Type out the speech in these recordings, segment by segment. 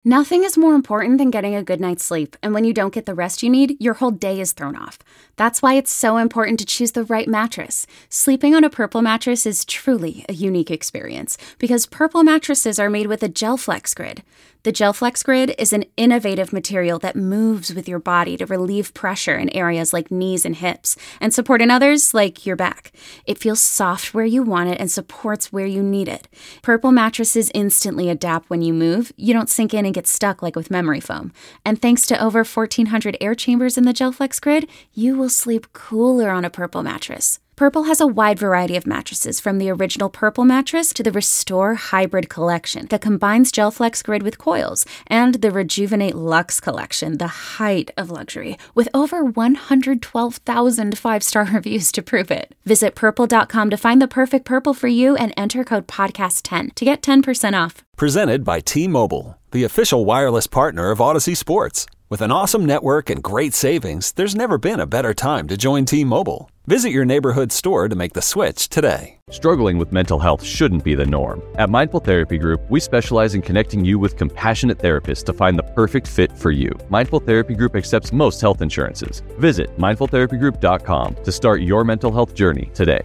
Nothing is more important than getting a good night's sleep, and when you don't get the rest you need, your whole day is thrown off. That's why it's so important to choose the right mattress. Sleeping on a Purple mattress is truly a unique experience, because Purple mattresses are made with a GelFlex Grid. The GelFlex Grid is an innovative material that moves with your body to relieve pressure in areas like knees and hips, and support in others like your back. It feels soft where you want it and supports where you need it. Purple mattresses instantly adapt when you move. You don't sink in and get stuck like with memory foam. And thanks to over 1,400 air chambers in the GelFlex Grid, you will sleep cooler on a Purple mattress. Purple has a wide variety of mattresses, from the original Purple mattress to the Restore Hybrid collection that combines GelFlex Grid with coils, and the Rejuvenate Luxe collection, the height of luxury, with over 112,000 five-star reviews to prove it. Visit purple.com to find the perfect Purple for you and enter code podcast10 to get 10% off. Presented by T-Mobile, the official wireless partner of Odyssey Sports. With an awesome network and great savings, there's never been a better time to join T-Mobile. Visit your neighborhood store to make the switch today. Struggling with mental health shouldn't be the norm. At Mindful Therapy Group, we specialize in connecting you with compassionate therapists to find the perfect fit for you. Mindful Therapy Group accepts most health insurances. Visit mindfultherapygroup.com to start your mental health journey today.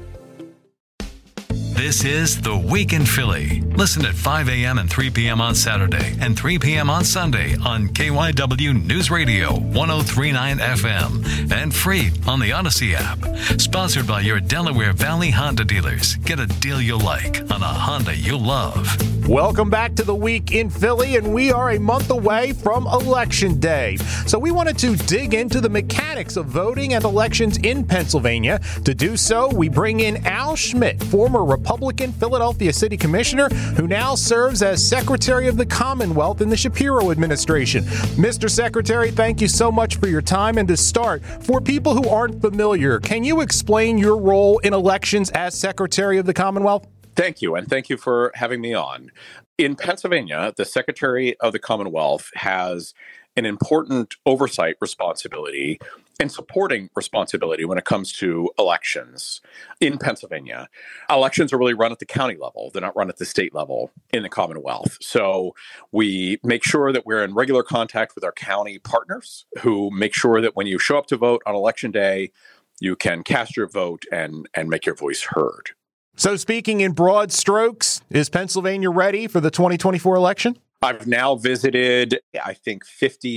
This is The Week in Philly. Listen at 5 a.m. and 3 p.m. on Saturday and 3 p.m. on Sunday on KYW News Radio 103.9 FM and free on the Odyssey app. Sponsored by your Delaware Valley Honda dealers. Get a deal you'll like on a Honda you'll love. Welcome back to The Week in Philly, and we are a month away from Election Day. So we wanted to dig into the mechanics of voting and elections in Pennsylvania. To do so, we bring in Al Schmidt, former Republican Philadelphia City Commissioner, who now serves as Secretary of the Commonwealth in the Shapiro administration. Mr. Secretary, thank you so much for your time. And to start, for people who aren't familiar, can you explain your role in elections as Secretary of the Commonwealth? Thank you, and thank you for having me on. In Pennsylvania, the Secretary of the Commonwealth has an important oversight responsibility and supporting responsibility when it comes to elections in Pennsylvania. Elections are really run at the county level. They're not run at the state level in the Commonwealth. So we make sure that we're in regular contact with our county partners who make sure that when you show up to vote on Election Day, you can cast your vote and make your voice heard. So speaking in broad strokes, is Pennsylvania ready for the 2024 election? I've now visited, I think,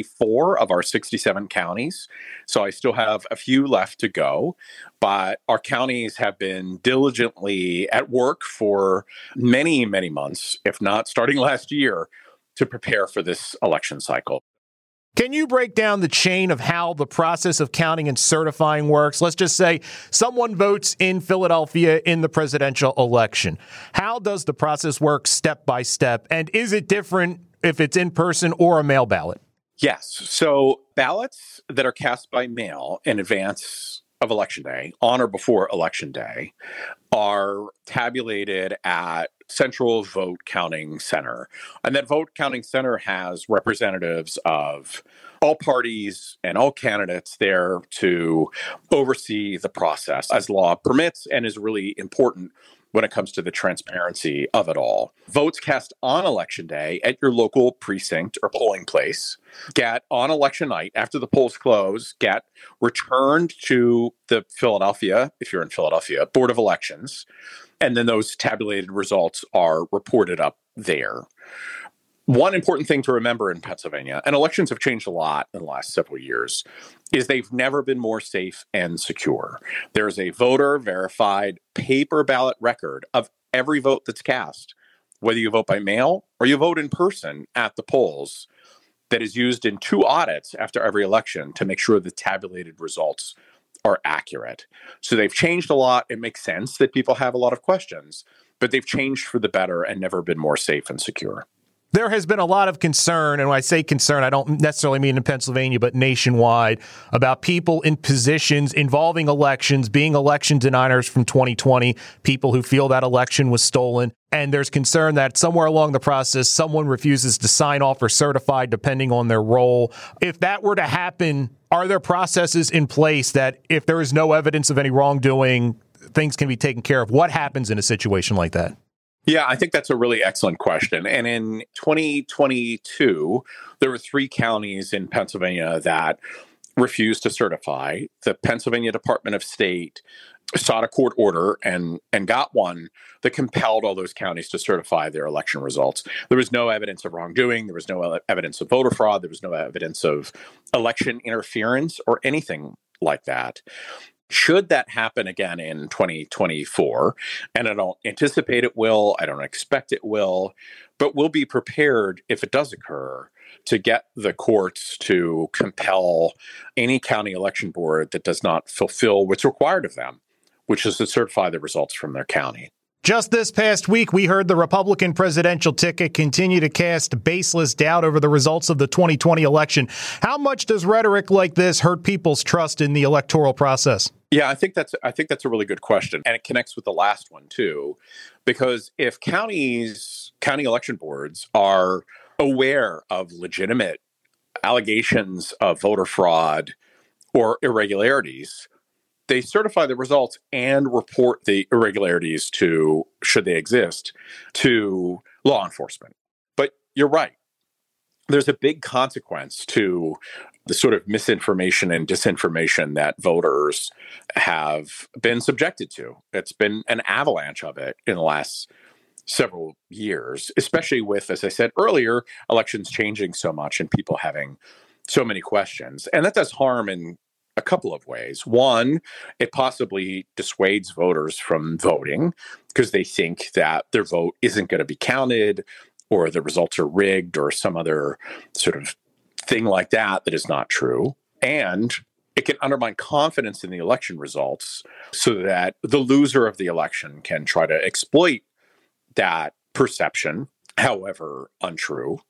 54 of our 67 counties. So I still have a few left to go. But our counties have been diligently at work for many, many months, if not starting last year, to prepare for this election cycle. Can you break down the chain of how the process of counting and certifying works? Let's just say someone votes in Philadelphia in the presidential election. How does the process work step by step? And is it different if it's in person or a mail ballot? Yes. So ballots that are cast by mail in advance of Election Day, on or before Election Day, are tabulated at Central Vote Counting Center. And that vote counting center has representatives of all parties and all candidates there to oversee the process as law permits and is really important when it comes to the transparency of it all. Votes cast on Election Day at your local precinct or polling place get on election night after the polls close, get returned to the Philadelphia, if you're in Philadelphia, Board of Elections. And then those tabulated results are reported up there. One important thing to remember in Pennsylvania, and elections have changed a lot in the last several years, is they've never been more safe and secure. There's a voter-verified paper ballot record of every vote that's cast, whether you vote by mail or you vote in person at the polls, that is used in 2 audits after every election to make sure the tabulated results are accurate. So they've changed a lot. It makes sense that people have a lot of questions, but they've changed for the better and never been more safe and secure. There has been a lot of concern, and when I say concern, I don't necessarily mean in Pennsylvania, but nationwide, about people in positions involving elections, being election deniers from 2020, people who feel that election was stolen. And there's concern that somewhere along the process, someone refuses to sign off or certify depending on their role. If that were to happen, are there processes in place that if there is no evidence of any wrongdoing, things can be taken care of? What happens in a situation like that? Yeah, I think that's a really excellent question. And in 2022, there were 3 counties in Pennsylvania that refused to certify. The Pennsylvania Department of State sought a court order and got one that compelled all those counties to certify their election results. There was no evidence of wrongdoing. There was no evidence of voter fraud. There was no evidence of election interference or anything like that. Should that happen again in 2024, and I don't anticipate it will, I don't expect it will, but we'll be prepared if it does occur to get the courts to compel any county election board that does not fulfill what's required of them, which is to certify the results from their county. Just this past week, we heard the Republican presidential ticket continue to cast baseless doubt over the results of the 2020 election. How much does rhetoric like this hurt people's trust in the electoral process? Yeah, I think that's a really good question. And it connects with the last one, too, because if county election boards are aware of legitimate allegations of voter fraud or irregularities, they certify the results and report the irregularities to, should they exist, to law enforcement. But you're right. There's a big consequence to the sort of misinformation and disinformation that voters have been subjected to. It's been an avalanche of it in the last several years, especially with, as I said earlier, elections changing so much and people having so many questions. And that does harm in a couple of ways. One, it possibly dissuades voters from voting because they think that their vote isn't going to be counted or the results are rigged or some other sort of thing like that that is not true. And it can undermine confidence in the election results so that the loser of the election can try to exploit that perception, however untrue.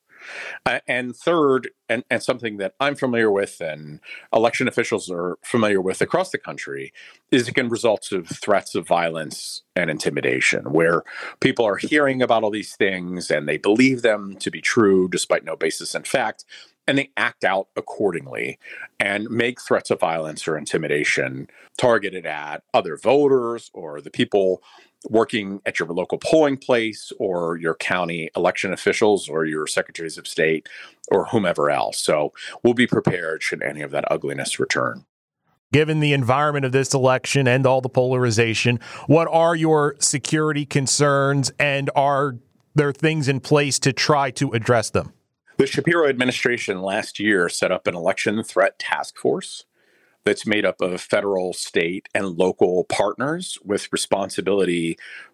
And third, and something that I'm familiar with and election officials are familiar with across the country, is it can result in threats of violence and intimidation, where people are hearing about all these things and they believe them to be true despite no basis in fact, and they act out accordingly and make threats of violence or intimidation targeted at other voters or the people working at your local polling place or your county election officials or your secretaries of state or whomever else. So we'll be prepared should any of that ugliness return. Given the environment of this election and all the polarization, what are your security concerns and are there things in place to try to address them? The Shapiro administration last year set up an election threat task force that's made up of federal, state, and local partners with responsibility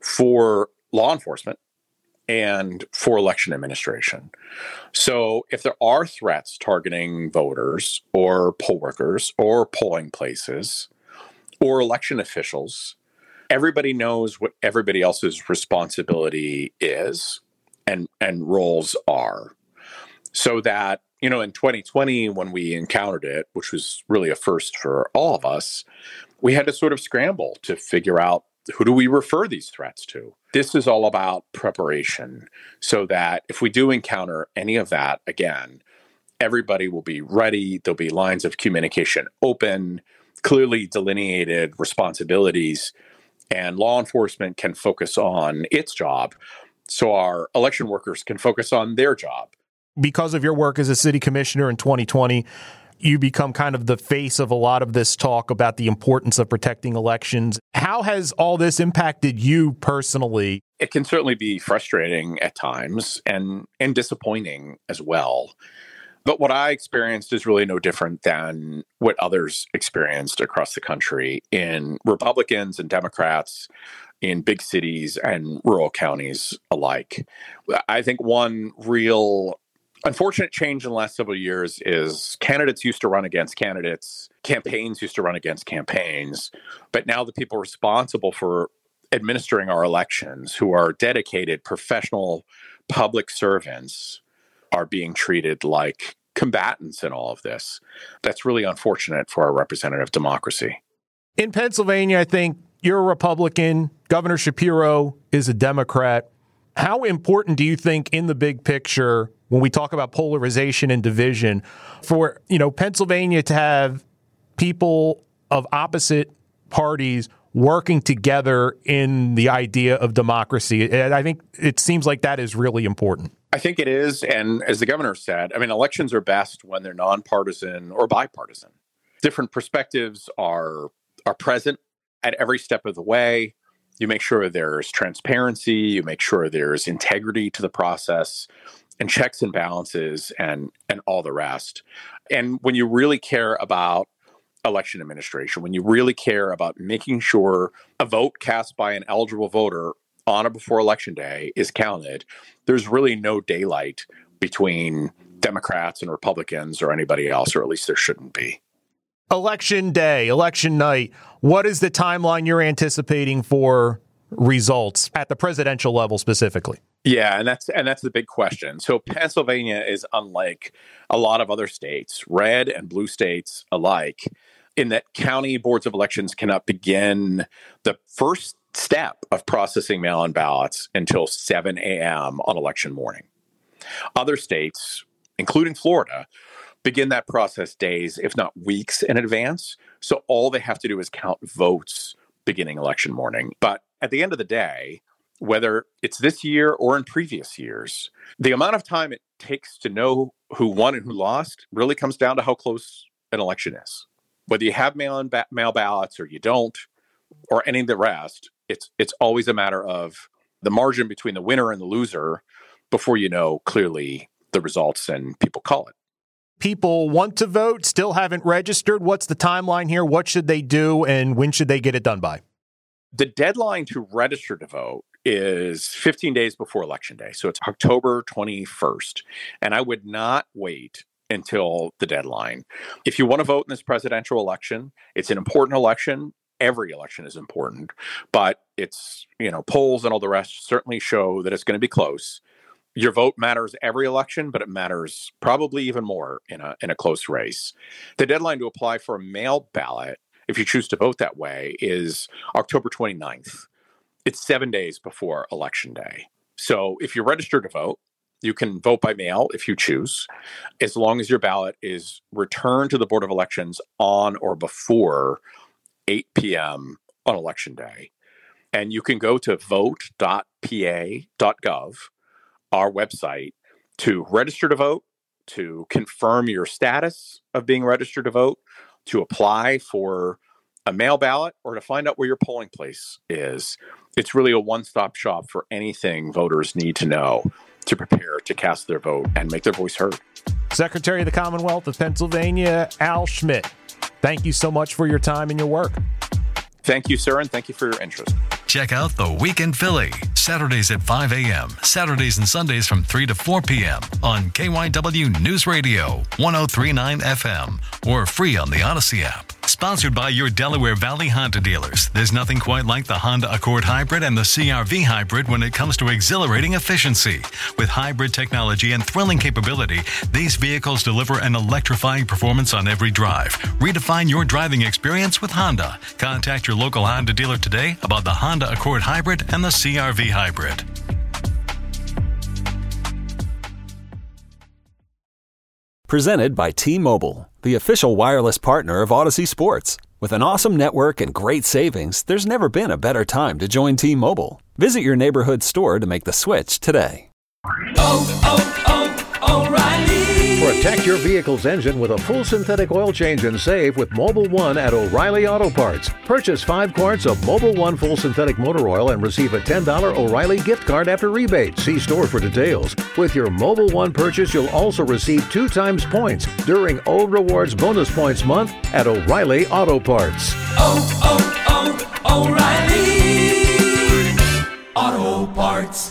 for law enforcement and for election administration. So if there are threats targeting voters or poll workers or polling places or election officials, everybody knows what everybody else's responsibility is and roles are. So that, in 2020, when we encountered it, which was really a first for all of us, we had to sort of scramble to figure out who do we refer these threats to. This is all about preparation so that if we do encounter any of that again, everybody will be ready. There'll be lines of communication open, clearly delineated responsibilities, and law enforcement can focus on its job so our election workers can focus on their job. Because of your work as a city commissioner in 2020, you become kind of the face of a lot of this talk about the importance of protecting elections. How has all this impacted you personally? It can certainly be frustrating at times and disappointing as well. But what I experienced is really no different than what others experienced across the country in Republicans and Democrats, in big cities and rural counties alike. I think one real unfortunate change in the last several years is candidates used to run against candidates, campaigns used to run against campaigns, but now the people responsible for administering our elections, who are dedicated professional public servants, are being treated like combatants in all of this. That's really unfortunate for our representative democracy. In Pennsylvania, I think you're a Republican. Governor Shapiro is a Democrat. How important do you think in the big picture, when we talk about polarization and division, for Pennsylvania to have people of opposite parties working together in the idea of democracy. And I think it seems like that is really important. I think it is. And as the governor said, I mean, elections are best when they're nonpartisan or bipartisan. Different perspectives are present at every step of the way. You make sure there's transparency, you make sure there's integrity to the process and checks and balances and all the rest. And when you really care about election administration, when you really care about making sure a vote cast by an eligible voter on or before Election Day is counted, there's really no daylight between Democrats and Republicans or anybody else, or at least there shouldn't be. Election Day, election night, what is the timeline you're anticipating for results at the presidential level specifically? Yeah, and that's the big question. So Pennsylvania is unlike a lot of other states, red and blue states alike, in that county boards of elections cannot begin the first step of processing mail-in ballots until 7 a.m. on election morning. Other states, including Florida, begin that process days, if not weeks in advance. So all they have to do is count votes beginning election morning. But at the end of the day, whether it's this year or in previous years, the amount of time it takes to know who won and who lost really comes down to how close an election is. Whether you have mail ballots or you don't, or any of the rest, it's always a matter of the margin between the winner and the loser before you know clearly the results and people call it. People want to vote, still haven't registered. What's the timeline here? What should they do, and when should they get it done by? The deadline to register to vote is 15 days before Election Day. So it's October 21st. And I would not wait until the deadline. If you want to vote in this presidential election, it's an important election. Every election is important, but it's, polls and all the rest certainly show that it's going to be close. Your vote matters every election, but it matters probably even more in a close race. The deadline to apply for a mail ballot, if you choose to vote that way, is October 29th. It's 7 days before Election Day. So if you're registered to vote, you can vote by mail if you choose, as long as your ballot is returned to the Board of Elections on or before 8 p.m. on Election Day. And you can go to vote.pa.gov, our website, to register to vote, to confirm your status of being registered to vote, to apply for a mail ballot, or to find out where your polling place is. It's really a one-stop shop for anything voters need to know to prepare to cast their vote and make their voice heard. Secretary of the Commonwealth of Pennsylvania, Al Schmidt, thank you so much for your time and your work. Thank you, sir, and thank you for your interest. Check out The Week in Philly, Saturdays at 5 a.m., Saturdays and Sundays from 3 to 4 p.m. on KYW News Radio, 103.9 FM, or free on the Odyssey app. Sponsored by your Delaware Valley Honda dealers. There's nothing quite like the Honda Accord Hybrid and the CR-V Hybrid when it comes to exhilarating efficiency. With hybrid technology and thrilling capability, these vehicles deliver an electrifying performance on every drive. Redefine your driving experience with Honda. Contact your local Honda dealer today about the Honda Accord Hybrid and the CR-V Hybrid. Presented by T-Mobile, the official wireless partner of Odyssey Sports. With an awesome network and great savings, there's never been a better time to join T-Mobile. Visit your neighborhood store to make the switch today. O'Reilly! Protect your vehicle's engine with a full synthetic oil change and save with Mobil 1 at O'Reilly Auto Parts. Purchase 5 quarts of Mobil 1 full synthetic motor oil and receive a $10 O'Reilly gift card after rebate. See store for details. With your Mobil 1 purchase, you'll also receive 2 times points during O Rewards Bonus Points Month at O'Reilly Auto Parts. O'Reilly Auto Parts.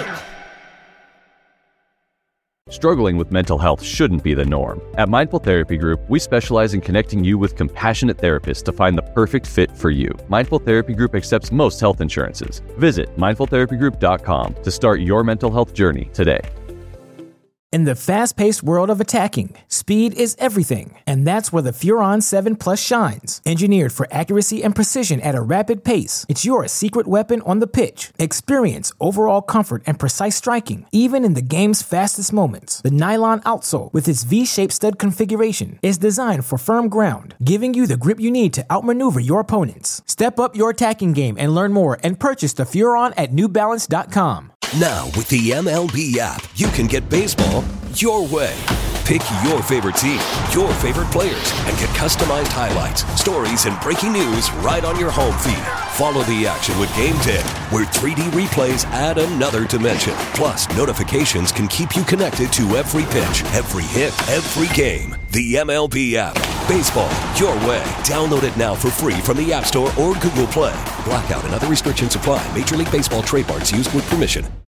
Struggling with mental health shouldn't be the norm. At Mindful Therapy Group, we specialize in connecting you with compassionate therapists to find the perfect fit for you. Mindful Therapy Group accepts most health insurances. Visit mindfultherapygroup.com to start your mental health journey today. In the fast-paced world of attacking, speed is everything, and that's where the Furon 7 Plus shines. Engineered for accuracy and precision at a rapid pace, it's your secret weapon on the pitch. Experience overall comfort and precise striking, even in the game's fastest moments. The nylon outsole, with its V-shaped stud configuration, is designed for firm ground, giving you the grip you need to outmaneuver your opponents. Step up your attacking game and learn more and purchase the Furon at NewBalance.com. Now, with the MLB app, you can get baseball your way. Pick your favorite team, your favorite players, and get customized highlights, stories, and breaking news right on your home feed. Follow the action with Game Day, where 3D replays add another dimension. Plus, notifications can keep you connected to every pitch, every hit, every game. The MLB app. Baseball your way. Download it now for free from the App Store or Google Play. Blackout and other restrictions apply. Major League Baseball trademarks used with permission.